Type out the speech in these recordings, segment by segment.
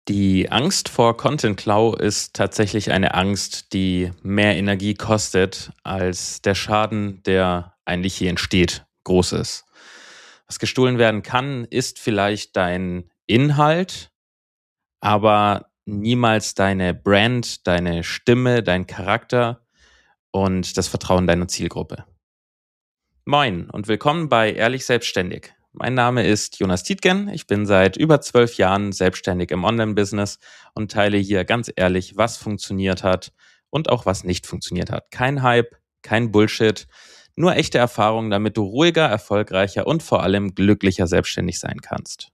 Die Angst vor Content Klau ist tatsächlich eine Angst, die mehr Energie kostet, als der Schaden, der eigentlich hier entsteht, groß ist. Was gestohlen werden kann, ist vielleicht dein Inhalt, aber niemals deine Brand, deine Stimme, dein Charakter und das Vertrauen deiner Zielgruppe. Moin und willkommen bei Ehrlich Selbstständig. Mein Name ist Jonas Tietgen. Ich bin seit über 12 Jahren selbstständig im Online-Business und teile hier ganz ehrlich, was funktioniert hat und auch was nicht funktioniert hat. Kein Hype, kein Bullshit, nur echte Erfahrungen, damit du ruhiger, erfolgreicher und vor allem glücklicher selbstständig sein kannst.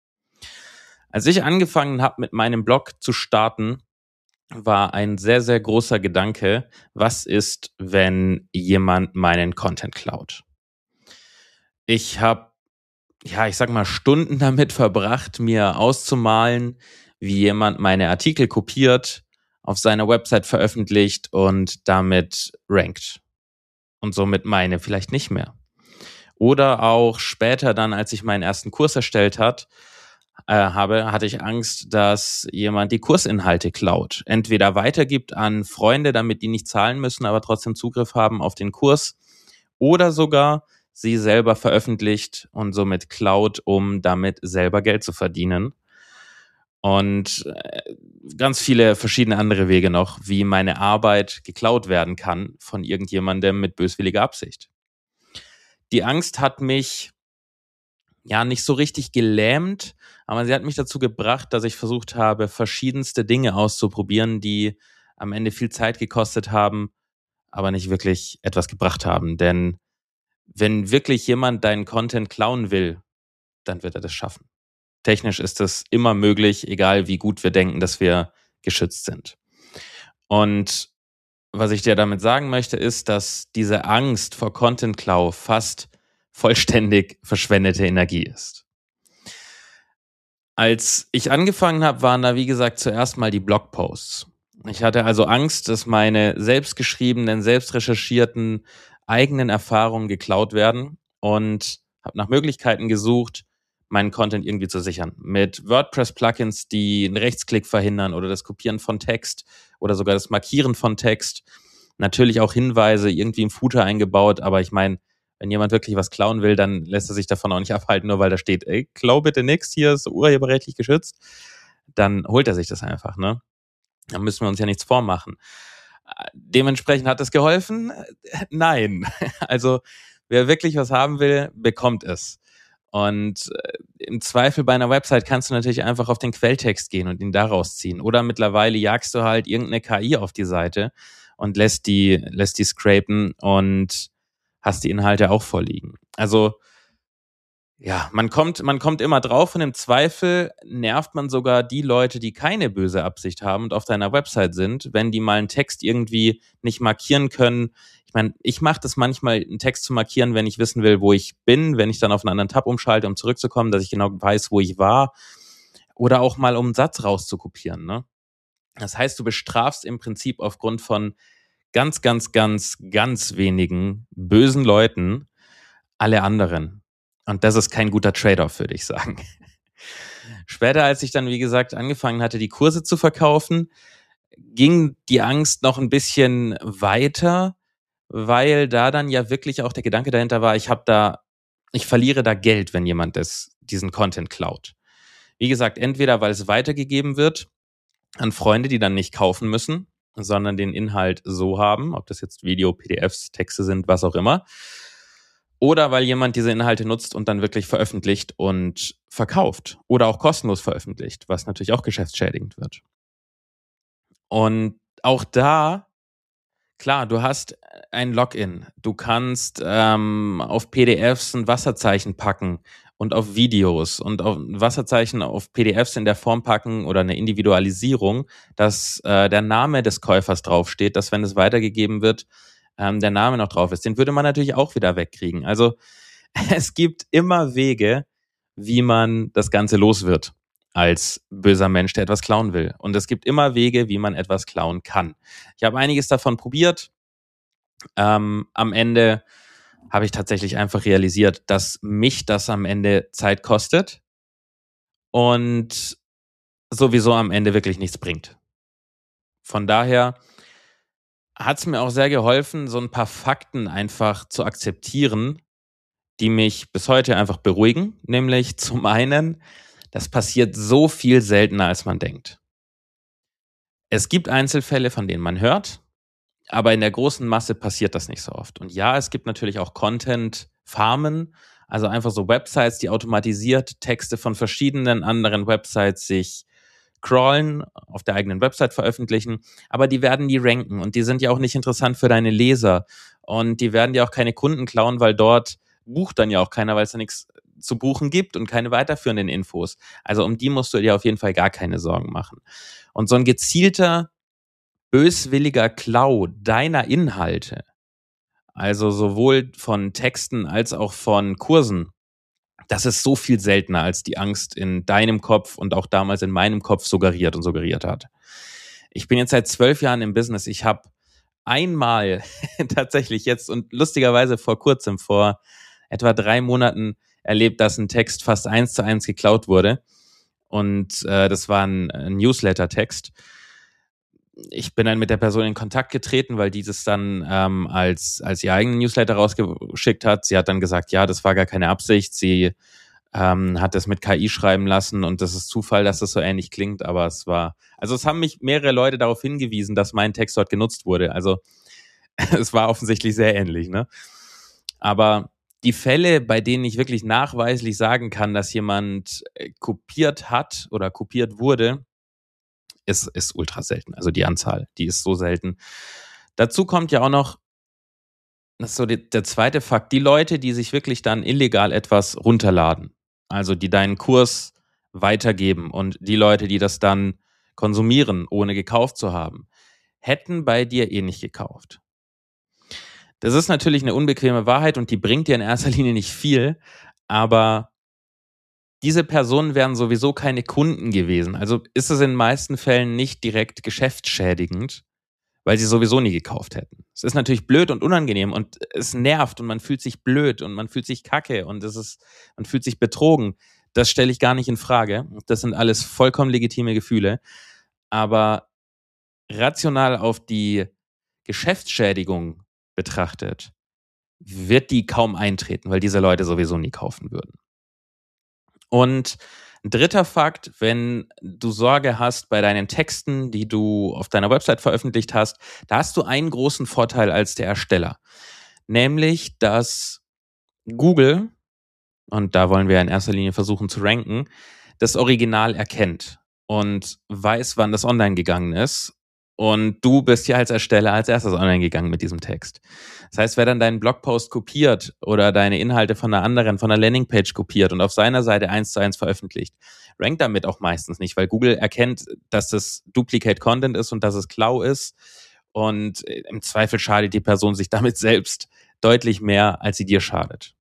Als ich angefangen habe, mit meinem Blog zu starten, war ein sehr, sehr großer Gedanke, was ist, wenn jemand meinen Content klaut? Ich habe, ich sag mal, Stunden damit verbracht, mir auszumalen, wie jemand meine Artikel kopiert, auf seiner Website veröffentlicht und damit rankt. Und somit meine vielleicht nicht mehr. Oder auch später dann, als ich meinen ersten Kurs erstellt hatte ich Angst, dass jemand die Kursinhalte klaut. Entweder weitergibt an Freunde, damit die nicht zahlen müssen, aber trotzdem Zugriff haben auf den Kurs. Oder sogar sie selber veröffentlicht und somit klaut, um damit selber Geld zu verdienen. Und ganz viele verschiedene andere Wege noch, wie meine Arbeit geklaut werden kann von irgendjemandem mit böswilliger Absicht. Die Angst hat mich ja nicht so richtig gelähmt, aber sie hat mich dazu gebracht, dass ich versucht habe, verschiedenste Dinge auszuprobieren, die am Ende viel Zeit gekostet haben, aber nicht wirklich etwas gebracht haben. Denn wenn wirklich jemand deinen Content klauen will, dann wird er das schaffen. Technisch ist das immer möglich, egal wie gut wir denken, dass wir geschützt sind. Und was ich dir damit sagen möchte, ist, dass diese Angst vor Content-Klau fast vollständig verschwendete Energie ist. Als ich angefangen habe, waren da, wie gesagt, zuerst mal die Blogposts. Ich hatte also Angst, dass meine selbstgeschriebenen, selbstrecherchierten eigenen Erfahrungen geklaut werden und habe nach Möglichkeiten gesucht, meinen Content irgendwie zu sichern. Mit WordPress-Plugins, die einen Rechtsklick verhindern oder das Kopieren von Text oder sogar das Markieren von Text. Natürlich auch Hinweise irgendwie im Footer eingebaut, aber ich meine, wenn jemand wirklich was klauen will, dann lässt er sich davon auch nicht abhalten, nur weil da steht, ey, klau bitte nix, hier ist urheberrechtlich geschützt. Dann holt er sich das einfach, ne? Da müssen wir uns ja nichts vormachen. Dementsprechend hat es geholfen? Nein. Also, wer wirklich was haben will, bekommt es. Und im Zweifel bei einer Website kannst du natürlich einfach auf den Quelltext gehen und ihn daraus ziehen. Oder mittlerweile jagst du halt irgendeine KI auf die Seite und lässt die scrapen und hast die Inhalte auch vorliegen. Also ja, man kommt immer drauf und im Zweifel nervt man sogar die Leute, die keine böse Absicht haben und auf deiner Website sind, wenn die mal einen Text irgendwie nicht markieren können. Ich meine, ich mache das manchmal, einen Text zu markieren, wenn ich wissen will, wo ich bin, wenn ich dann auf einen anderen Tab umschalte, um zurückzukommen, dass ich genau weiß, wo ich war. Oder auch mal, um einen Satz rauszukopieren, ne? Das heißt, du bestrafst im Prinzip aufgrund von ganz, ganz, ganz, ganz wenigen bösen Leuten alle anderen. Und das ist kein guter Trade-off, würde ich sagen. Später, als ich dann, wie gesagt, angefangen hatte, die Kurse zu verkaufen, ging die Angst noch ein bisschen weiter, weil da dann ja wirklich auch der Gedanke dahinter war, ich verliere da Geld, wenn jemand diesen Content klaut. Wie gesagt, entweder weil es weitergegeben wird an Freunde, die dann nicht kaufen müssen, sondern den Inhalt so haben, ob das jetzt Video, PDFs, Texte sind, was auch immer. Oder weil jemand diese Inhalte nutzt und dann wirklich veröffentlicht und verkauft. Oder auch kostenlos veröffentlicht, was natürlich auch geschäftsschädigend wird. Und auch da, klar, du hast ein Login. Du kannst auf PDFs ein Wasserzeichen packen und auf Videos und auf ein Wasserzeichen auf PDFs in der Form packen oder eine Individualisierung, dass der Name des Käufers draufsteht, dass wenn es weitergegeben wird, der Name noch drauf ist. Den würde man natürlich auch wieder wegkriegen. Also es gibt immer Wege, wie man das Ganze los wird als böser Mensch, der etwas klauen will. Und es gibt immer Wege, wie man etwas klauen kann. Ich habe einiges davon probiert. Am Ende habe ich tatsächlich einfach realisiert, dass mich das am Ende Zeit kostet und sowieso am Ende wirklich nichts bringt. Von daher hat es mir auch sehr geholfen, so ein paar Fakten einfach zu akzeptieren, die mich bis heute einfach beruhigen. Nämlich zum einen, das passiert so viel seltener, als man denkt. Es gibt Einzelfälle, von denen man hört, aber in der großen Masse passiert das nicht so oft. Und ja, es gibt natürlich auch Content-Farmen, also einfach so Websites, die automatisiert Texte von verschiedenen anderen Websites sich crawlen, auf der eigenen Website veröffentlichen, aber die werden nie ranken und die sind ja auch nicht interessant für deine Leser und die werden dir auch keine Kunden klauen, weil dort bucht dann ja auch keiner, weil es da nichts zu buchen gibt und keine weiterführenden Infos. Also um die musst du dir auf jeden Fall gar keine Sorgen machen. Und so ein gezielter, böswilliger Klau deiner Inhalte, also sowohl von Texten als auch von Kursen, das ist so viel seltener, als die Angst in deinem Kopf und auch damals in meinem Kopf suggeriert hat. Ich bin jetzt seit 12 Jahren im Business. Ich habe einmal tatsächlich jetzt und lustigerweise vor kurzem, vor etwa 3 Monaten erlebt, dass ein Text fast 1:1 geklaut wurde. Und das war ein Newsletter-Text. Ich bin dann mit der Person in Kontakt getreten, weil dieses dann als ihr eigenen Newsletter rausgeschickt hat. Sie hat dann gesagt, ja, das war gar keine Absicht. Sie hat das mit KI schreiben lassen und das ist Zufall, dass das so ähnlich klingt, aber es haben mich mehrere Leute darauf hingewiesen, dass mein Text dort genutzt wurde. Also es war offensichtlich sehr ähnlich, ne? Aber die Fälle, bei denen ich wirklich nachweislich sagen kann, dass jemand kopiert hat oder kopiert wurde, ist ultra selten. Also die Anzahl, die ist so selten. Dazu kommt ja auch noch, das ist so der zweite Fakt, die Leute, die sich wirklich dann illegal etwas runterladen, also die deinen Kurs weitergeben und die Leute, die das dann konsumieren, ohne gekauft zu haben, hätten bei dir eh nicht gekauft. Das ist natürlich eine unbequeme Wahrheit und die bringt dir in erster Linie nicht viel, aber diese Personen wären sowieso keine Kunden gewesen. Also ist es in den meisten Fällen nicht direkt geschäftsschädigend, weil sie sowieso nie gekauft hätten. Es ist natürlich blöd und unangenehm und es nervt und man fühlt sich blöd und man fühlt sich kacke und man fühlt sich betrogen. Das stelle ich gar nicht in Frage. Das sind alles vollkommen legitime Gefühle. Aber rational auf die Geschäftsschädigung betrachtet, wird die kaum eintreten, weil diese Leute sowieso nie kaufen würden. Und ein dritter Fakt, wenn du Sorge hast bei deinen Texten, die du auf deiner Website veröffentlicht hast, da hast du einen großen Vorteil als der Ersteller. Nämlich, dass Google, und da wollen wir in erster Linie versuchen zu ranken, das Original erkennt und weiß, wann das online gegangen ist. Und du bist ja als Ersteller als erstes online gegangen mit diesem Text. Das heißt, wer dann deinen Blogpost kopiert oder deine Inhalte von einer Landingpage kopiert und auf seiner Seite 1:1 veröffentlicht, rankt damit auch meistens nicht, weil Google erkennt, dass das Duplicate Content ist und dass es Klau ist. Und im Zweifel schadet die Person sich damit selbst deutlich mehr, als sie dir schadet.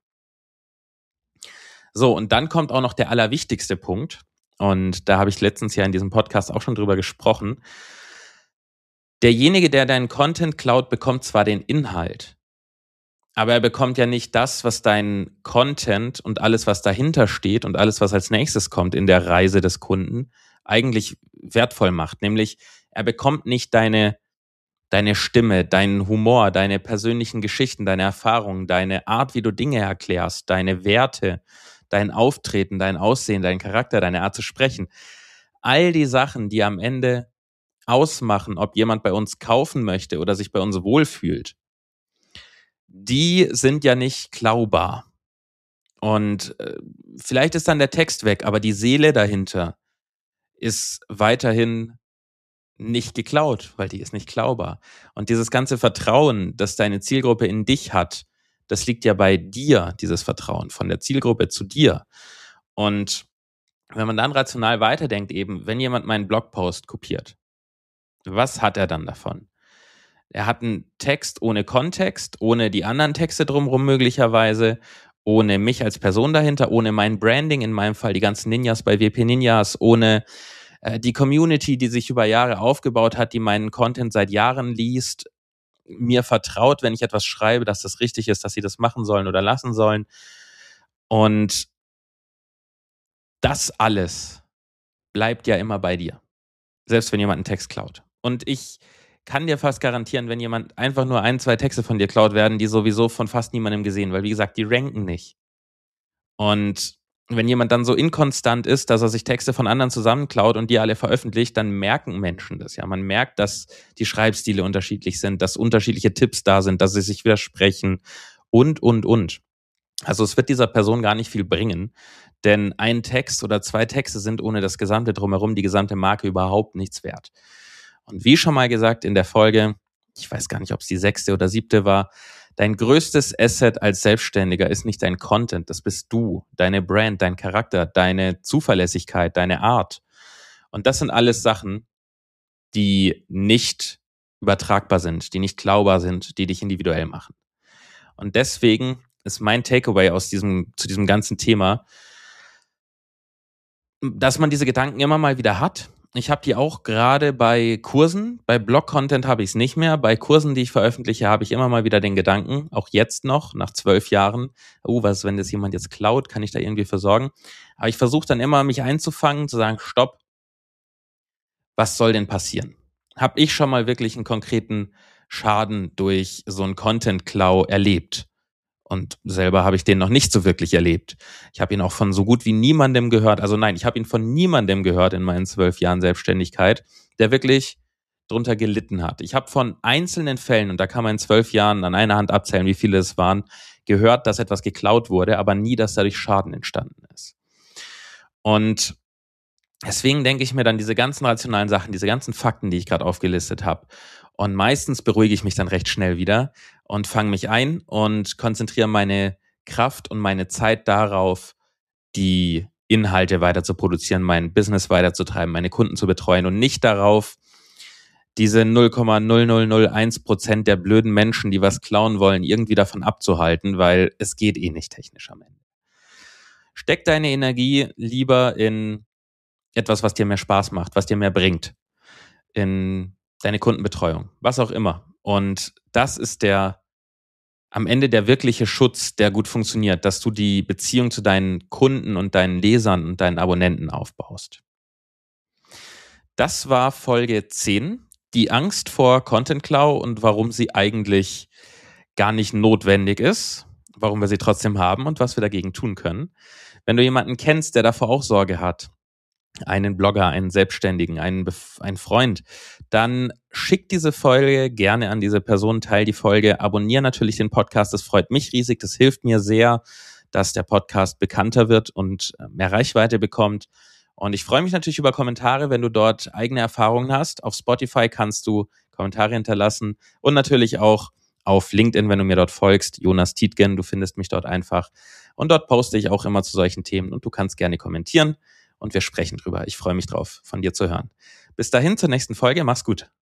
So, und dann kommt auch noch der allerwichtigste Punkt. Und da habe ich letztens ja in diesem Podcast auch schon drüber gesprochen. Derjenige, der deinen Content klaut, bekommt zwar den Inhalt, aber er bekommt ja nicht das, was dein Content und alles, was dahinter steht und alles, was als nächstes kommt in der Reise des Kunden, eigentlich wertvoll macht. Nämlich, er bekommt nicht deine Stimme, deinen Humor, deine persönlichen Geschichten, deine Erfahrungen, deine Art, wie du Dinge erklärst, deine Werte, dein Auftreten, dein Aussehen, dein Charakter, deine Art zu sprechen. All die Sachen, die am Ende ausmachen, ob jemand bei uns kaufen möchte oder sich bei uns wohlfühlt, die sind ja nicht klaubar. Und vielleicht ist dann der Text weg, aber die Seele dahinter ist weiterhin nicht geklaut, weil die ist nicht klaubar. Und dieses ganze Vertrauen, das deine Zielgruppe in dich hat, das liegt ja bei dir, dieses Vertrauen von der Zielgruppe zu dir. Und wenn man dann rational weiterdenkt, eben, wenn jemand meinen Blogpost kopiert, was hat er dann davon? Er hat einen Text ohne Kontext, ohne die anderen Texte drumherum möglicherweise, ohne mich als Person dahinter, ohne mein Branding, in meinem Fall die ganzen Ninjas bei WP Ninjas, ohne die Community, die sich über Jahre aufgebaut hat, die meinen Content seit Jahren liest, mir vertraut, wenn ich etwas schreibe, dass das richtig ist, dass sie das machen sollen oder lassen sollen. Und das alles bleibt ja immer bei dir. Selbst wenn jemand einen Text klaut. Und ich kann dir fast garantieren, wenn jemand einfach nur 1, 2 Texte von dir klaut, werden die sowieso von fast niemandem gesehen, weil wie gesagt, die ranken nicht. Und wenn jemand dann so inkonstant ist, dass er sich Texte von anderen zusammenklaut und die alle veröffentlicht, dann merken Menschen das ja. Man merkt, dass die Schreibstile unterschiedlich sind, dass unterschiedliche Tipps da sind, dass sie sich widersprechen und. Also es wird dieser Person gar nicht viel bringen, denn ein Text oder 2 Texte sind ohne das gesamte Drumherum, die gesamte Marke überhaupt nichts wert. Und wie schon mal gesagt in der Folge, ich weiß gar nicht, ob es die 6. oder 7. war, dein größtes Asset als Selbstständiger ist nicht dein Content, das bist du, deine Brand, dein Charakter, deine Zuverlässigkeit, deine Art. Und das sind alles Sachen, die nicht übertragbar sind, die nicht klaubar sind, die dich individuell machen. Und deswegen ist mein Takeaway zu diesem ganzen Thema, dass man diese Gedanken immer mal wieder hat. Ich habe die auch gerade bei Kursen, bei Blog-Content habe ich es nicht mehr. Bei Kursen, die ich veröffentliche, habe ich immer mal wieder den Gedanken, auch jetzt noch, nach 12 Jahren, was, wenn das jemand jetzt klaut, kann ich da irgendwie versorgen? Aber ich versuche dann immer, mich einzufangen, zu sagen, stopp, was soll denn passieren? Habe ich schon mal wirklich einen konkreten Schaden durch so einen Content-Klau erlebt? Und selber habe ich den noch nicht so wirklich erlebt. Ich habe ihn auch von so gut wie niemandem gehört. Also nein, ich habe ihn von niemandem gehört in meinen 12 Jahren Selbstständigkeit, der wirklich drunter gelitten hat. Ich habe von einzelnen Fällen, und da kann man in 12 Jahren an einer Hand abzählen, wie viele es waren, gehört, dass etwas geklaut wurde, aber nie, dass dadurch Schaden entstanden ist. Und deswegen denke ich mir dann diese ganzen rationalen Sachen, diese ganzen Fakten, die ich gerade aufgelistet habe. Und meistens beruhige ich mich dann recht schnell wieder und fange mich ein und konzentriere meine Kraft und meine Zeit darauf, die Inhalte weiter zu produzieren, mein Business weiterzutreiben, meine Kunden zu betreuen und nicht darauf, diese 0,0001% der blöden Menschen, die was klauen wollen, irgendwie davon abzuhalten, weil es geht eh nicht technisch am Ende. Steck deine Energie lieber in etwas, was dir mehr Spaß macht, was dir mehr bringt, in deine Kundenbetreuung, was auch immer. Und das ist am Ende der wirkliche Schutz, der gut funktioniert, dass du die Beziehung zu deinen Kunden und deinen Lesern und deinen Abonnenten aufbaust. Das war Folge 10, die Angst vor Content Klau und warum sie eigentlich gar nicht notwendig ist, warum wir sie trotzdem haben und was wir dagegen tun können. Wenn du jemanden kennst, der davor auch Sorge hat, einen Blogger, einen Selbstständigen, einen Freund, dann schick diese Folge gerne an diese Person, teil die Folge, abonniere natürlich den Podcast, das freut mich riesig, das hilft mir sehr, dass der Podcast bekannter wird und mehr Reichweite bekommt. Und ich freue mich natürlich über Kommentare, wenn du dort eigene Erfahrungen hast. Auf Spotify kannst du Kommentare hinterlassen und natürlich auch auf LinkedIn, wenn du mir dort folgst, Jonas Tietgen, du findest mich dort einfach. Und dort poste ich auch immer zu solchen Themen und du kannst gerne kommentieren. Und wir sprechen drüber. Ich freue mich drauf, von dir zu hören. Bis dahin zur nächsten Folge. Mach's gut.